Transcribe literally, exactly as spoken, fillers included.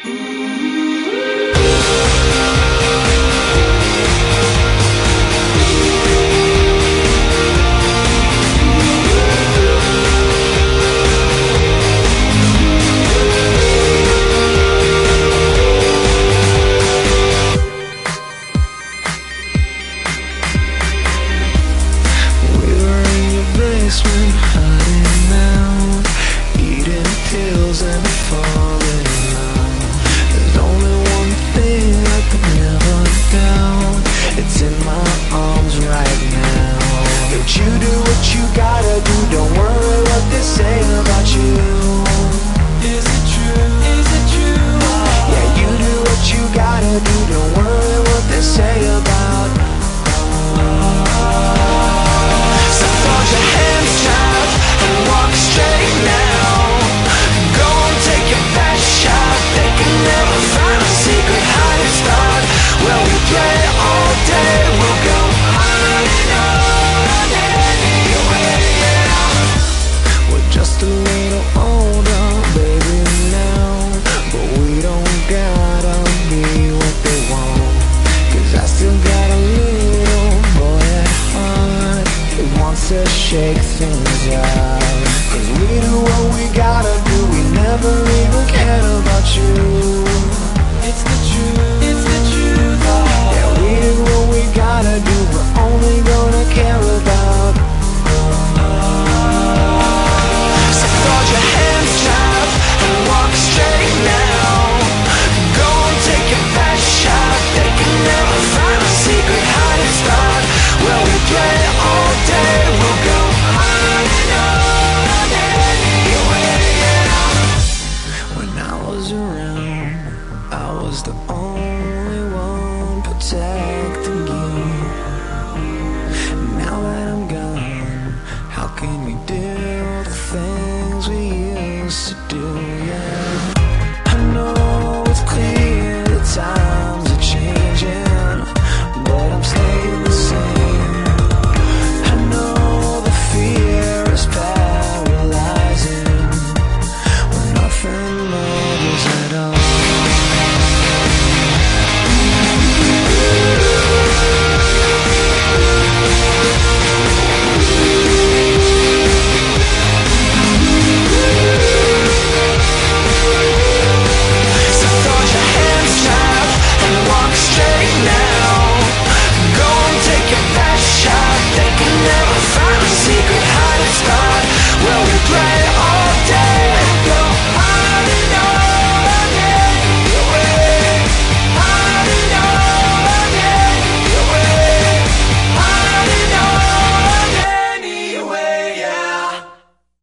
Hiding out, eating pills and falling out. There's only one thing I could never doubt. It's in my arms right now. Don't you do what you gotta do. Don't worry what they say about you. Is it true? Is it true? Yeah, you do what you gotta do. Don't worry what they say about you. So fold your hands tight and walk straight now. Go and take your best shot. They can never find a secret hiding spot. Where we play all day, we'll go on and on anyway, yeah. We're just a little older, baby, now, but we don't gotta be what they want. Cause I still got a little boy at heart who wants to shake things up. Cause we do what we gotta do. We never even cared about you. It's the truth, it's the truth. Yeah, we do what we gotta do. We're only gonna care about. So fold your hands tight and walk straight now. Go and take your best shot. They can never find a secret hiding spot. Where we play all day, we'll go on and on anyway, yeah. When I was around, I was the